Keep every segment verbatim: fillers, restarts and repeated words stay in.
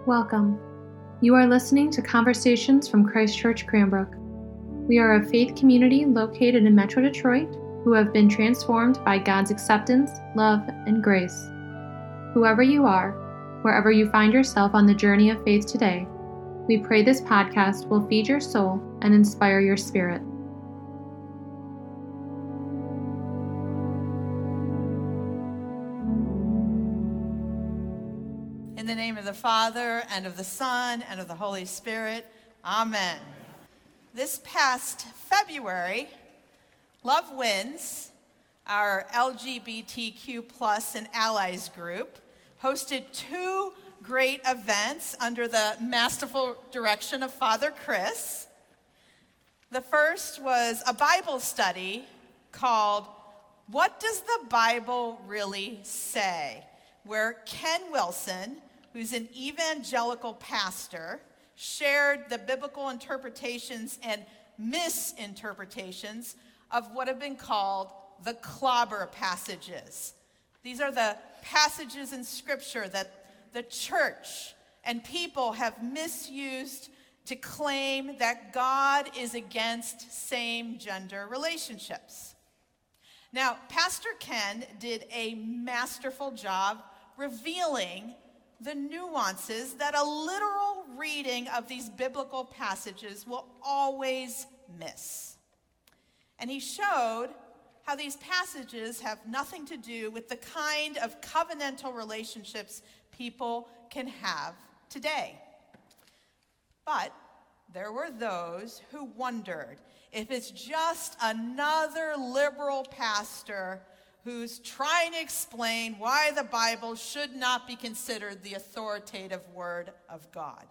Welcome. You are listening to Conversations from Christ Church Cranbrook. We are a faith community located in Metro Detroit who have been transformed by God's acceptance, love, and grace. Whoever you are, wherever you find yourself on the journey of faith today, we pray this podcast will feed your soul and inspire your spirit. In the name of the Father, and of the Son, and of the Holy Spirit, Amen. This past February, Love Wins, our L G B T Q plus and allies group, hosted two great events under the masterful direction of Father Chris. The first was a Bible study called What Does the Bible Really Say?, where Ken Wilson, who's an evangelical pastor, shared the biblical interpretations and misinterpretations of what have been called the clobber passages. These are the passages in Scripture that the church and people have misused to claim that God is against same-gender relationships. Now, Pastor Ken did a masterful job revealing the nuances that a literal reading of these biblical passages will always miss. And he showed how these passages have nothing to do with the kind of covenantal relationships people can have today. But there were those who wondered if it's just another liberal pastor who's trying to explain why the Bible should not be considered the authoritative word of God.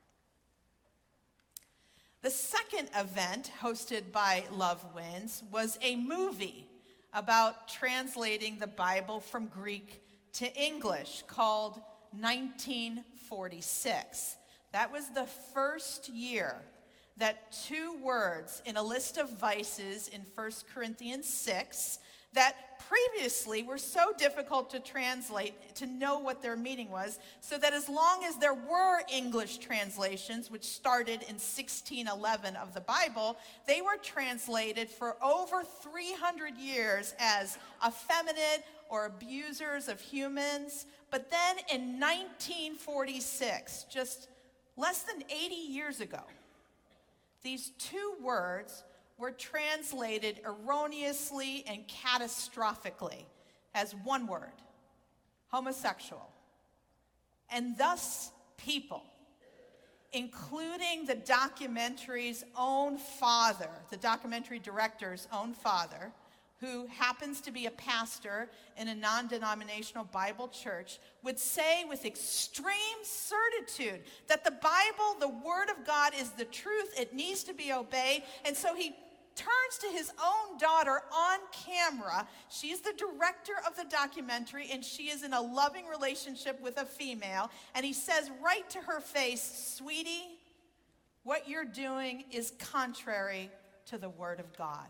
The second event hosted by Love Wins was a movie about translating the Bible from Greek to English called nineteen forty-six. That was the first year that two words in a list of vices in First Corinthians six that previously were so difficult to translate to know what their meaning was, so that as long as there were English translations, which started in sixteen eleven of the Bible, they were translated for over three hundred years as effeminate or abusers of humans. But then in nineteen forty-six, just less than eighty years ago, these two words were translated erroneously and catastrophically as one word, homosexual. And thus people, including the documentary's own father, the documentary director's own father, who happens to be a pastor in a non-denominational Bible church, would say with extreme certitude that the Bible, the Word of God, is the truth. It needs to be obeyed. And so he turns to his own daughter on camera. She's the director of the documentary, and she is in a loving relationship with a female. And he says right to her face, "Sweetie, what you're doing is contrary to the Word of God."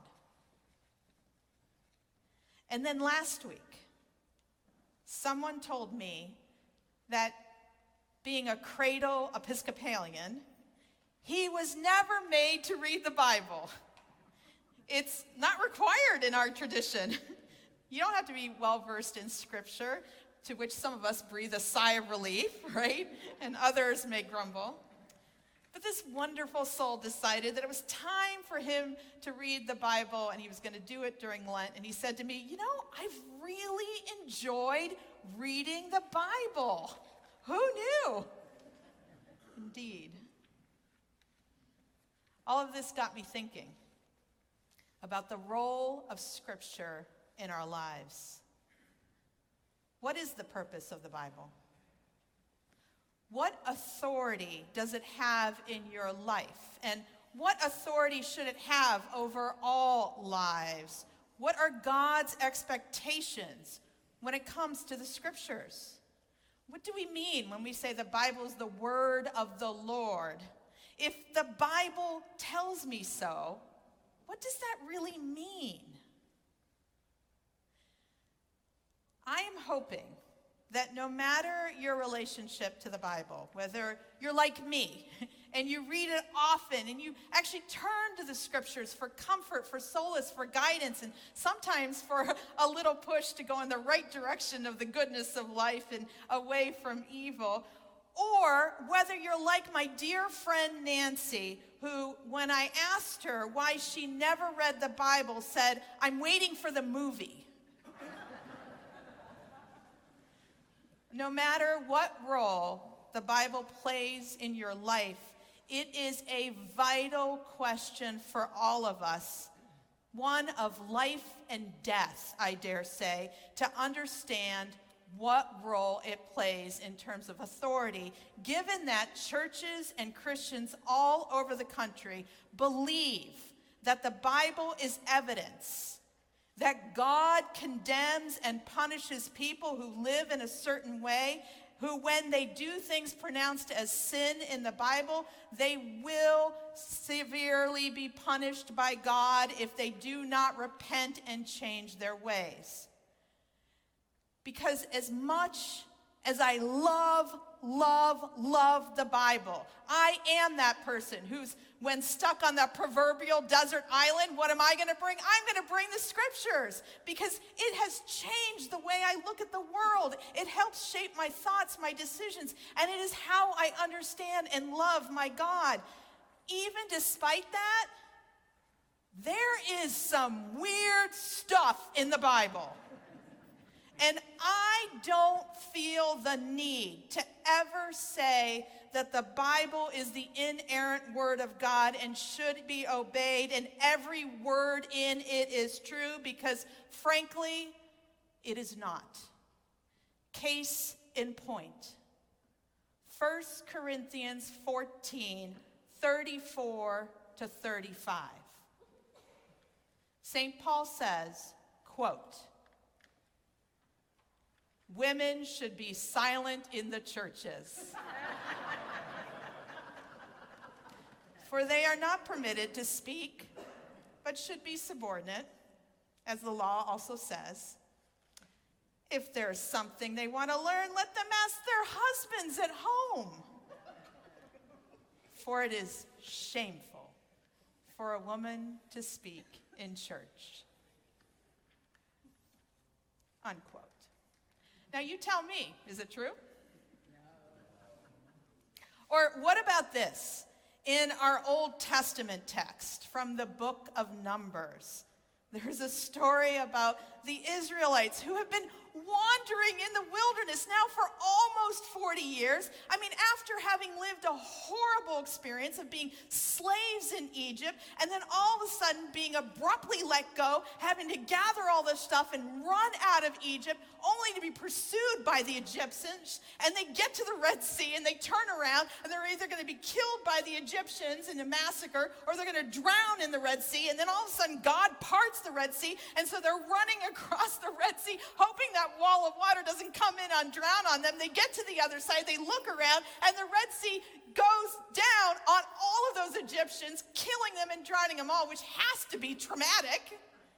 And then last week, someone told me that being a cradle Episcopalian, he was never made to read the Bible. It's not required in our tradition. You don't have to be well-versed in Scripture, to which some of us breathe a sigh of relief, right? And others may grumble. But this wonderful soul decided that it was time for him to read the Bible, and he was going to do it during Lent. And he said to me, "You know, I've really enjoyed reading the Bible." Who knew? Indeed. All of this got me thinking about the role of Scripture in our lives. What is the purpose of the Bible? What authority does it have in your life? And what authority should it have over all lives? What are God's expectations when it comes to the Scriptures? What do we mean when we say the Bible is the word of the Lord? If the Bible tells me so, what does that really mean? I am hoping that no matter your relationship to the Bible, whether you're like me and you read it often and you actually turn to the scriptures for comfort, for solace, for guidance, and sometimes for a little push to go in the right direction of the goodness of life and away from evil, or whether you're like my dear friend Nancy, who, when I asked her why she never read the Bible, said, "I'm waiting for the movie." No matter what role the Bible plays in your life, it is a vital question for all of us, one of life and death, I dare say, to understand what role it plays in terms of authority, given that churches and Christians all over the country believe that the Bible is evidence that God condemns and punishes people who live in a certain way, who, when they do things pronounced as sin in the Bible, they will severely be punished by God if they do not repent and change their ways. Because as much as I love, love, love the Bible, I am that person who's, when stuck on that proverbial desert island, what am I going to bring? I'm going to bring the scriptures, because it has changed the way I look at the world. It helps shape my thoughts, my decisions, and it is how I understand and love my God. Even despite that, there is some weird stuff in the Bible. And I don't feel the need to ever say that the Bible is the inerrant word of God and should be obeyed, and every word in it is true, because frankly, it is not. Case in point, First Corinthians fourteen, thirty-four to thirty-five. Saint Paul says, quote, "Women should be silent in the churches, for they are not permitted to speak, but should be subordinate, as the law also says. If there's something they want to learn, let them ask their husbands at home. For it is shameful for a woman to speak in church." Unquote. Now you tell me, is it true? Or what about this? In our Old Testament text from the book of Numbers, there's a story about the Israelites who have been wandering in the wilderness now for almost forty years. I mean, after having lived a horrible experience of being slaves in Egypt, and then all of a sudden being abruptly let go, having to gather all this stuff and run out of Egypt, only to be pursued by the Egyptians, and they get to the Red Sea and they turn around and they're either going to be killed by the Egyptians in a massacre, or they're going to drown in the Red Sea, and then all of a sudden God parts the Red Sea, and so they're running across the Red Sea, hoping that wall of water doesn't come in and drown on them. They get to the other side, they look around, and the Red Sea goes down on all of those Egyptians, killing them and drowning them all, which has to be traumatic.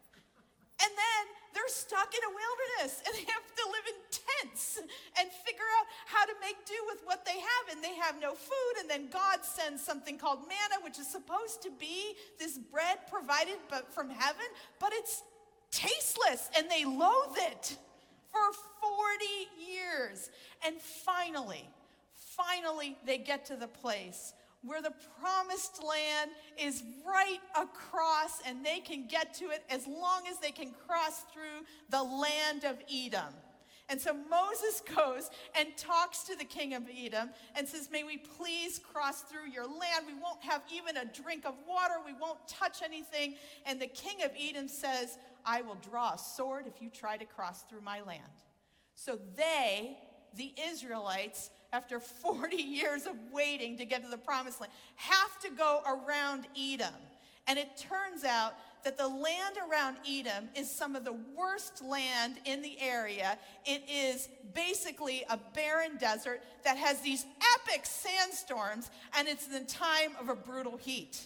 And then they're stuck in a wilderness, and they have to live in tents and figure out how to make do with what they have, and they have no food. And then God sends something called manna, which is supposed to be this bread provided but from heaven, but it's tasteless, and they loathe it for forty years. And finally, finally, they get to the place where the promised land is right across, and they can get to it as long as they can cross through the land of Edom. And so Moses goes and talks to the king of Edom and says, "May we please cross through your land? We won't have even a drink of water. We won't touch anything." And the king of Edom says, "I will draw a sword if you try to cross through my land." So they, the Israelites, after forty years of waiting to get to the promised land, have to go around Edom. And it turns out that the land around Edom is some of the worst land in the area. It is basically a barren desert that has these epic sandstorms, and it's the time of a brutal heat.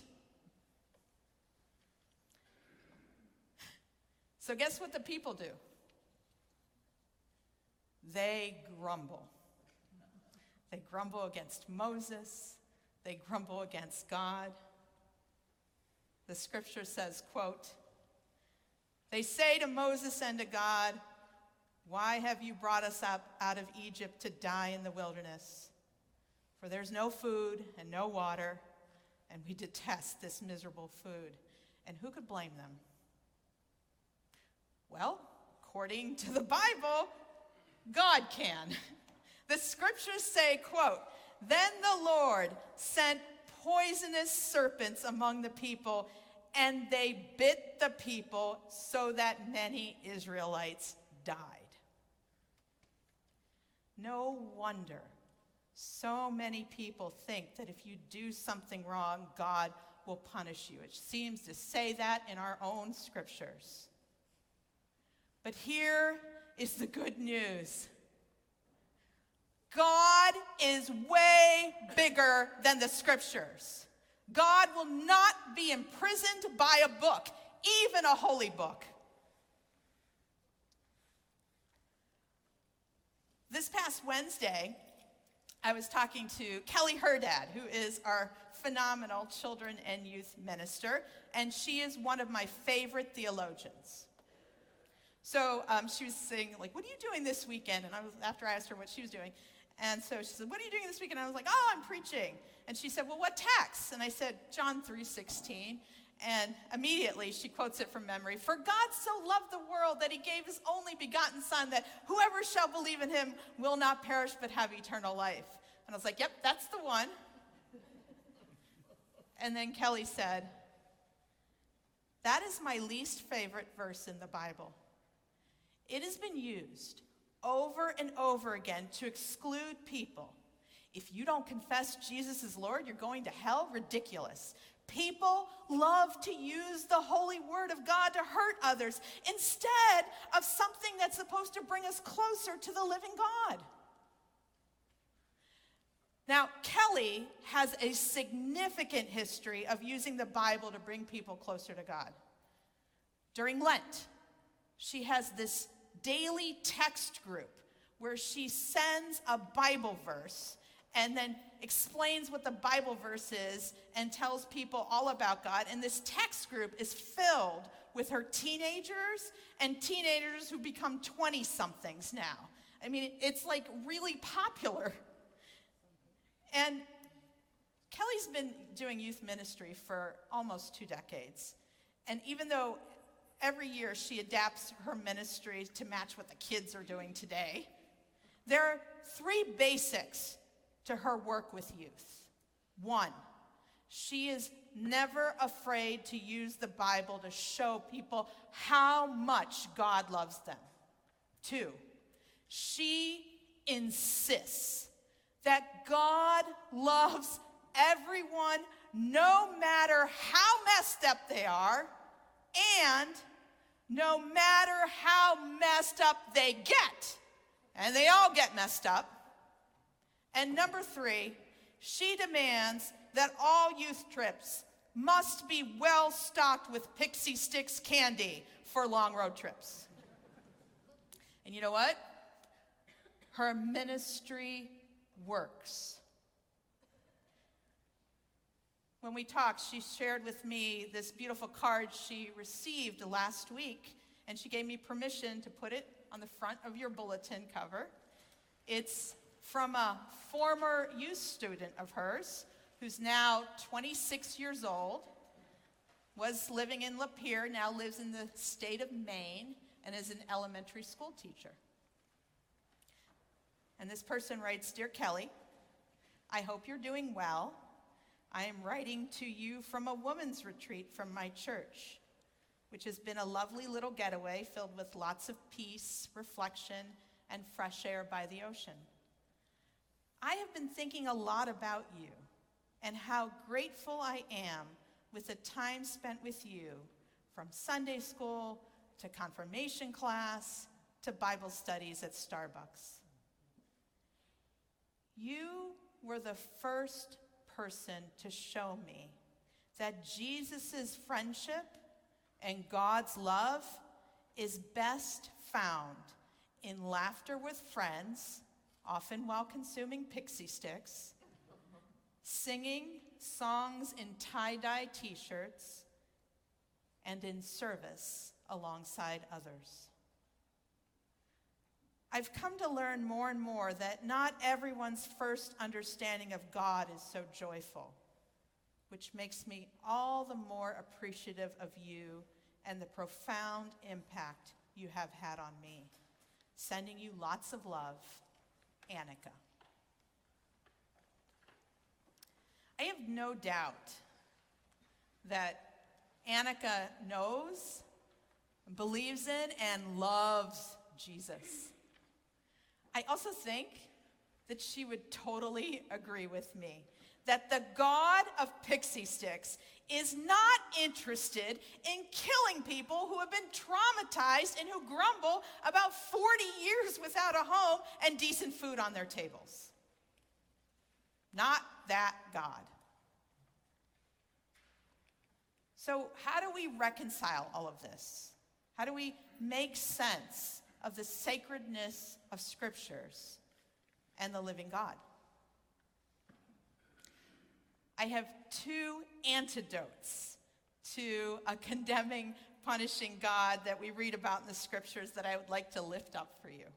So guess what the people do? they grumble. They grumble against Moses. They grumble against God. The scripture says, quote, "They say to Moses and to God, 'Why have you brought us up out of Egypt to die in the wilderness? For there's no food and no water, and we detest this miserable food.' And who could blame them?" Well, according to the Bible, God can. The scriptures say, quote, "Then the Lord sent poisonous serpents among the people, and they bit the people so that many Israelites died." No wonder so many people think that if you do something wrong, God will punish you. It seems to say that in our own scriptures. But here is the good news. God is way bigger than the scriptures. God will not be imprisoned by a book, even a holy book. This past Wednesday, I was talking to Kelly Herdad, who is our phenomenal children and youth minister, and she is one of my favorite theologians. So um, she was saying, like, "What are you doing this weekend?" And I was, after I asked her what she was doing, and so she said, "What are you doing this weekend?" And I was like, "Oh, I'm preaching." And she said, "Well, what text?" And I said, John three sixteen. And immediately she quotes it from memory. "For God so loved the world that he gave his only begotten son, that whoever shall believe in him will not perish but have eternal life." And I was like, "Yep, that's the one." And then Kelly said, "That is my least favorite verse in the Bible. It has been used over and over again to exclude people. If you don't confess Jesus as Lord, you're going to hell? Ridiculous. People love to use the holy word of God to hurt others instead of something that's supposed to bring us closer to the living God." Now, Kelly has a significant history of using the Bible to bring people closer to God. During Lent, she has this daily text group where she sends a Bible verse and then explains what the Bible verse is and tells people all about God. And this text group is filled with her teenagers and teenagers who become twenty-somethings now. I mean, it's like really popular. And Kelly's been doing youth ministry for almost two decades. And even though every year she adapts her ministry to match what the kids are doing today, there are three basics to her work with youth. One, she is never afraid to use the Bible to show people how much God loves them. Two, she insists that God loves everyone no matter how messed up they are and no matter how messed up they get. And they all get messed up. And number three, she demands that all youth trips must be well stocked with Pixie Stix candy for long road trips. And you know what? Her ministry works. When we talked, she shared with me this beautiful card she received last week, and she gave me permission to put it on the front of your bulletin cover. It's from a former youth student of hers, who's now twenty-six years old, was living in Lapeer, now lives in the state of Maine, and is an elementary school teacher. And this person writes, "Dear Kelly, I hope you're doing well. I am writing to you from a women's retreat from my church, which has been a lovely little getaway filled with lots of peace, reflection, and fresh air by the ocean. I have been thinking a lot about you and how grateful I am with the time spent with you, from Sunday school to confirmation class to Bible studies at Starbucks. You were the first person to show me that Jesus' friendship and God's love is best found in laughter with friends, often while consuming pixie sticks, singing songs in tie-dye t-shirts, and in service alongside others. I've come to learn more and more that not everyone's first understanding of God is so joyful, which makes me all the more appreciative of you and the profound impact you have had on me. Sending you lots of love, Annika. I have no doubt that Annika knows, believes in, and loves Jesus. I also think that she would totally agree with me that the God of pixie sticks is not interested in killing people who have been traumatized and who grumble about forty years without a home and decent food on their tables. Not that God. So how do we reconcile all of this? How do we make sense of the sacredness of scriptures and the living God? I have two antidotes to a condemning, punishing God that we read about in the scriptures that I would like to lift up for you.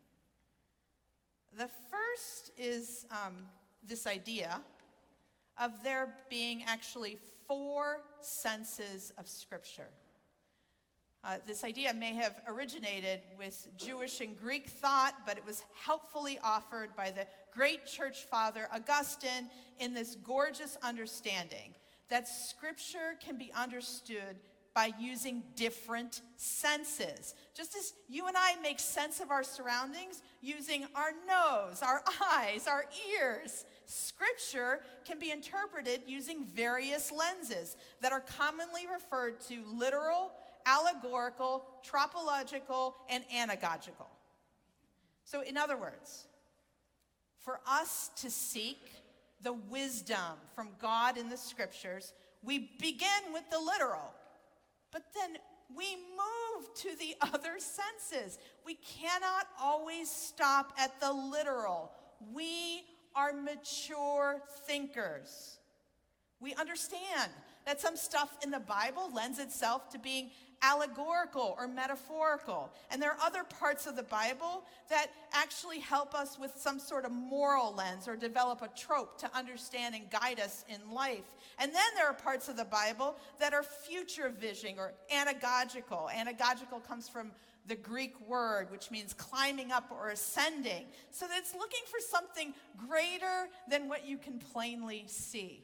The first is um, this idea of there being actually four senses of scripture. Uh, this idea may have originated with Jewish and Greek thought, but it was helpfully offered by the great church father Augustine in this gorgeous understanding that scripture can be understood by using different senses. Just as you and I make sense of our surroundings using our nose, our eyes, our ears, scripture can be interpreted using various lenses that are commonly referred to literal, allegorical, tropological, and anagogical. So in other words, for us to seek the wisdom from God in the scriptures, we begin with the literal, but then we move to the other senses. We cannot always stop at the literal. We are mature thinkers. We understand that some stuff in the Bible lends itself to being allegorical or metaphorical. And there are other parts of the Bible that actually help us with some sort of moral lens or develop a trope to understand and guide us in life. And then there are parts of the Bible that are future vision or anagogical. Anagogical comes from the Greek word, which means climbing up or ascending. So that it's looking for something greater than what you can plainly see.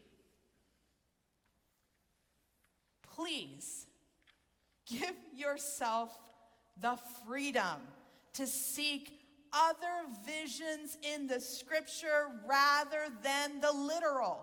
Please give yourself the freedom to seek other visions in the scripture rather than the literal.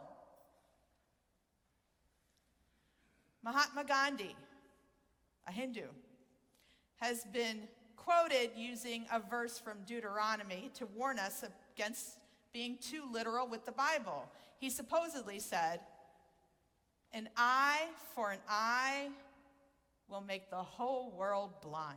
Mahatma Gandhi, a Hindu, has been quoted using a verse from Deuteronomy to warn us against being too literal with the Bible. He supposedly said, "An eye for an eye will make the whole world blind."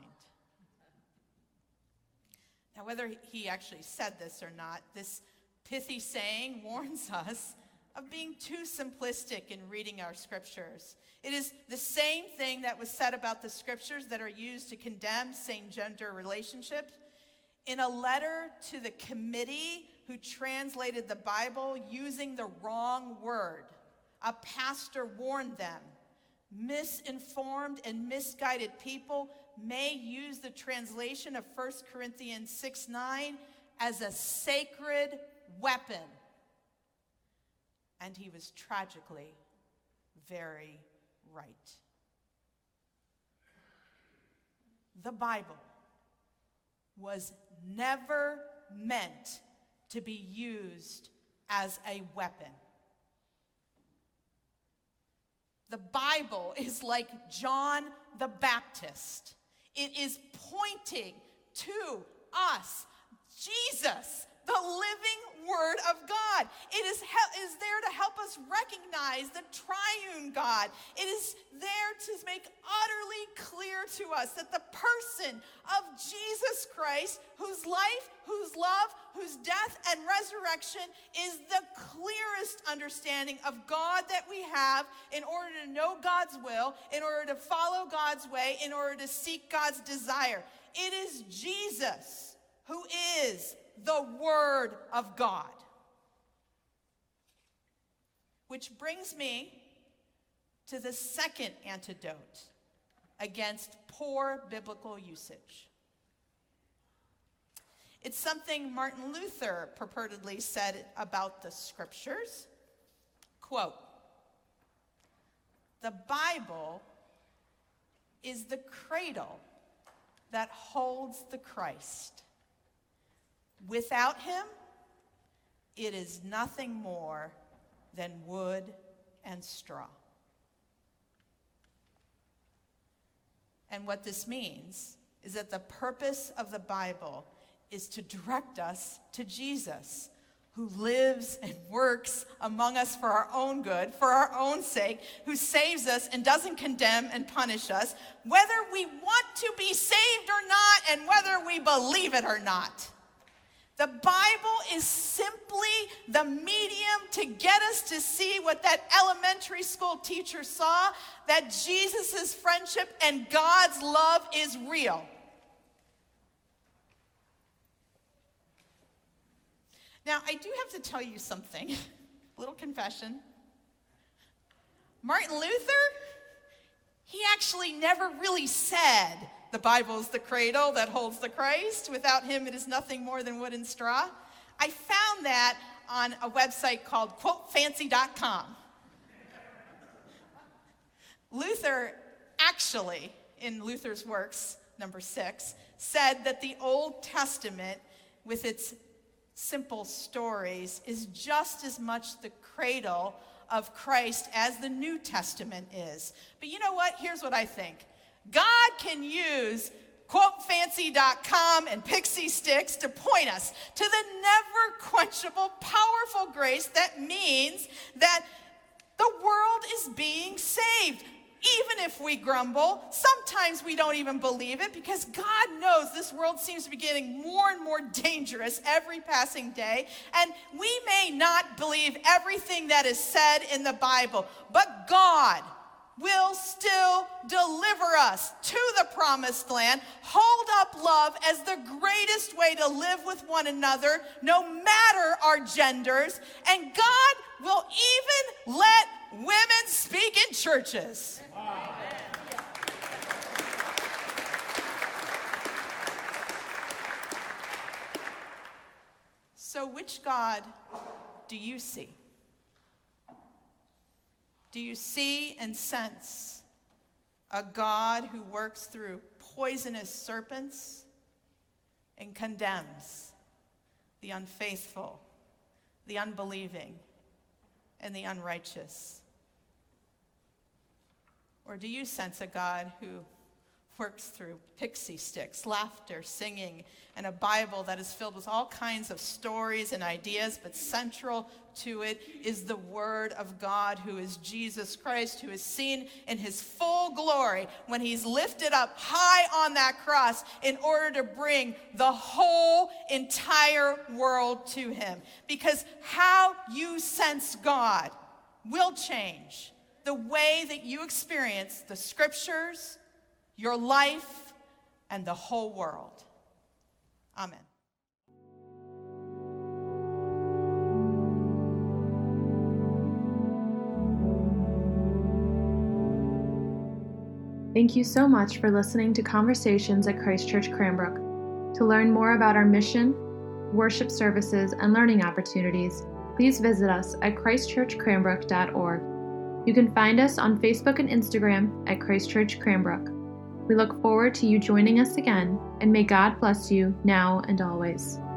Now, whether he actually said this or not, this pithy saying warns us of being too simplistic in reading our scriptures. It is the same thing that was said about the scriptures that are used to condemn same-gender relationships. In a letter to the committee who translated the Bible using the wrong word, a pastor warned them, misinformed and misguided people may use the translation of First Corinthians six nine as a sacred weapon. And he was tragically very right. The Bible was never meant to be used as a weapon. The Bible is like John the Baptist. It is pointing to us, Jesus, the living Word of God. It is, he- is there to help us recognize the triune God. It is there to make utterly clear to us that the person of Jesus Christ, whose life, whose love, whose death and resurrection is the clearest understanding of God that we have in order to know God's will, in order to follow God's way, in order to seek God's desire. It is Jesus who is the Word of God. Which brings me to the second antidote against poor biblical usage. It's something Martin Luther purportedly said about the Scriptures. Quote, "The Bible is the cradle that holds the Christ. Without him, it is nothing more than wood and straw." And what this means is that the purpose of the Bible is to direct us to Jesus, who lives and works among us for our own good, for our own sake, who saves us and doesn't condemn and punish us, whether we want to be saved or not, and whether we believe it or not. The Bible is simply the medium to get us to see what that elementary school teacher saw, that Jesus' friendship and God's love is real. Now, I do have to tell you something, a little confession. Martin Luther, he actually never really said the Bible is the cradle that holds the Christ. Without him, it is nothing more than wood and straw. I found that on a website called quote fancy dot com. Luther actually, in Luther's Works, number six, said that the Old Testament, with its simple stories, is just as much the cradle of Christ as the New Testament is. But you know what? Here's what I think. God can use quote fancy dot com and pixie sticks to point us to the never quenchable, powerful grace that means that the world is being saved. Even if we grumble, sometimes we don't even believe it, because God knows this world seems to be getting more and more dangerous every passing day. And we may not believe everything that is said in the Bible, but God will still deliver us to the promised land, hold up love as the greatest way to live with one another, no matter our genders, and God will even let women speak in churches. Wow. So which God do you see? Do you see and sense a God who works through poisonous serpents and condemns the unfaithful, the unbelieving, and the unrighteous? Or do you sense a God who works through pixie sticks, laughter, singing, and a Bible that is filled with all kinds of stories and ideas, but central to it is the Word of God, who is Jesus Christ, who is seen in his full glory when he's lifted up high on that cross in order to bring the whole entire world to him. Because how you sense God will change the way that you experience the Scriptures, your life, and the whole world. Amen. Thank you so much for listening to Conversations at Christ Church Cranbrook. To learn more about our mission, worship services, and learning opportunities, please visit us at christ church cranbrook dot org. You can find us on Facebook and Instagram at Christ Church Cranbrook. We look forward to you joining us again, and may God bless you now and always.